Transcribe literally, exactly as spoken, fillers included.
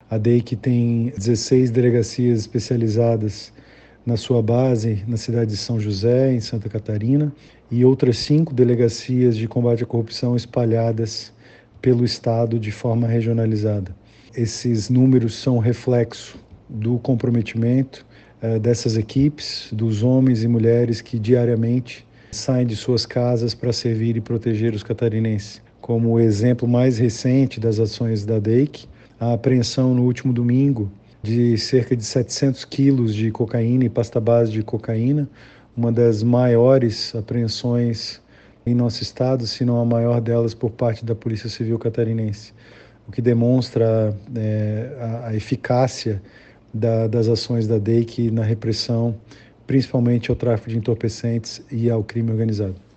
A D E I C tem dezesseis delegacias especializadas na sua base, na cidade de São José, em Santa Catarina, e outras cinco delegacias de combate à corrupção espalhadas pelo Estado de forma regionalizada. Esses números são reflexo do comprometimento eh, dessas equipes, dos homens e mulheres que diariamente saem de suas casas para servir e proteger os catarinenses. Como o exemplo mais recente das ações da D E I C, a apreensão no último domingo de cerca de setecentos quilos de cocaína e pasta base de cocaína, uma das maiores apreensões em nosso estado, se não a maior delas por parte da Polícia Civil Catarinense, o que demonstra é, a, a eficácia da, das ações da D E I C na repressão, principalmente ao tráfico de entorpecentes e ao crime organizado.